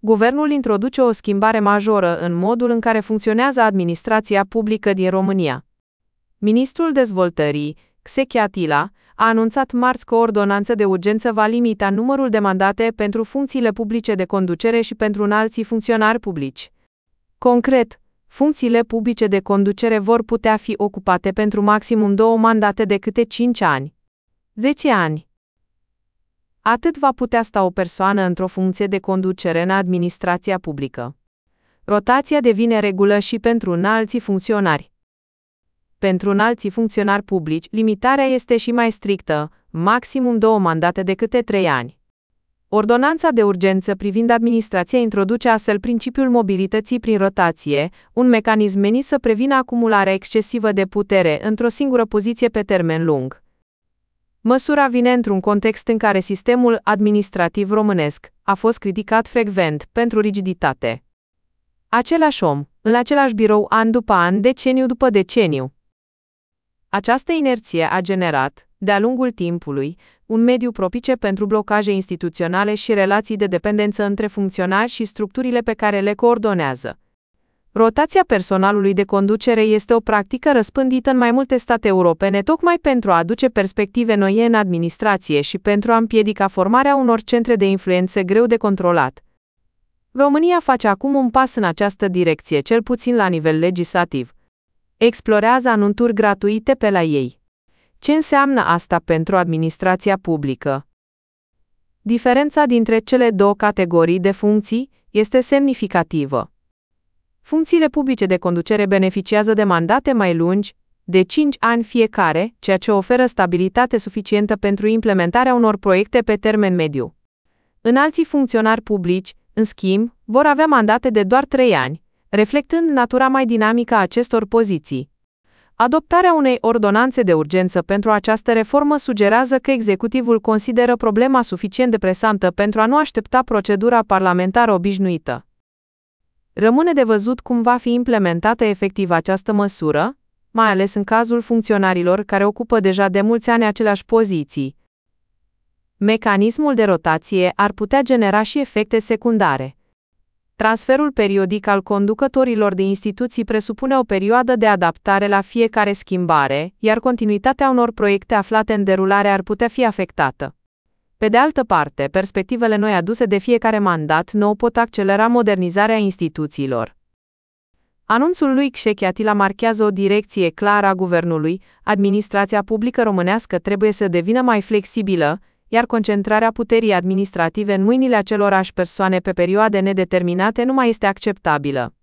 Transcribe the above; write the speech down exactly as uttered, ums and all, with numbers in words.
guvernul introduce o schimbare majoră în modul în care funcționează administrația publică din România. Ministrul Dezvoltării, Ksechi Atila, a anunțat marți că o ordonanță de urgență va limita numărul de mandate pentru funcțiile publice de conducere și pentru înalții funcționari publici. Concret, funcțiile publice de conducere vor putea fi ocupate pentru maximum două mandate de câte cinci ani. zece ani. Atât va putea sta o persoană într-o funcție de conducere în administrația publică. Rotația devine regulă și pentru înalții funcționari. Pentru înalții funcționari publici, limitarea este și mai strictă, maximum două mandate de câte trei ani. Ordonanța de urgență privind administrația introduce astfel principiul mobilității prin rotație, un mecanism menit să prevină acumularea excesivă de putere într-o singură poziție pe termen lung. Măsura vine într-un context în care sistemul administrativ românesc a fost criticat frecvent pentru rigiditate. Același om, în același birou an după an, deceniu după deceniu. Această inerție a generat, de-a lungul timpului, un mediu propice pentru blocaje instituționale și relații de dependență între funcționari și structurile pe care le coordonează. Rotația personalului de conducere este o practică răspândită în mai multe state europene tocmai pentru a aduce perspective noi în administrație și pentru a împiedica formarea unor centre de influență greu de controlat. România face acum un pas în această direcție, cel puțin la nivel legislativ. Explorează anunțuri gratuite pe la ei. Ce înseamnă asta pentru administrația publică? Diferența dintre cele două categorii de funcții este semnificativă. Funcțiile publice de conducere beneficiază de mandate mai lungi, de cinci ani fiecare, ceea ce oferă stabilitate suficientă pentru implementarea unor proiecte pe termen mediu. Înalții funcționari publici, în schimb, vor avea mandate de doar trei ani, reflectând natura mai dinamică a acestor poziții. Adoptarea unei ordonanțe de urgență pentru această reformă sugerează că executivul consideră problema suficient de presantă pentru a nu aștepta procedura parlamentară obișnuită. Rămâne de văzut cum va fi implementată efectiv această măsură, mai ales în cazul funcționarilor care ocupă deja de mulți ani aceleași poziții. Mecanismul de rotație ar putea genera și efecte secundare. Transferul periodic al conducătorilor de instituții presupune o perioadă de adaptare la fiecare schimbare, iar continuitatea unor proiecte aflate în derulare ar putea fi afectată. Pe de altă parte, perspectivele noi aduse de fiecare mandat nou pot accelera modernizarea instituțiilor. Anunțul lui Ksechi Atila marchează o direcție clară a guvernului, administrația publică românească trebuie să devină mai flexibilă, iar concentrarea puterii administrative în mâinile acelorași persoane pe perioade nedeterminate nu mai este acceptabilă.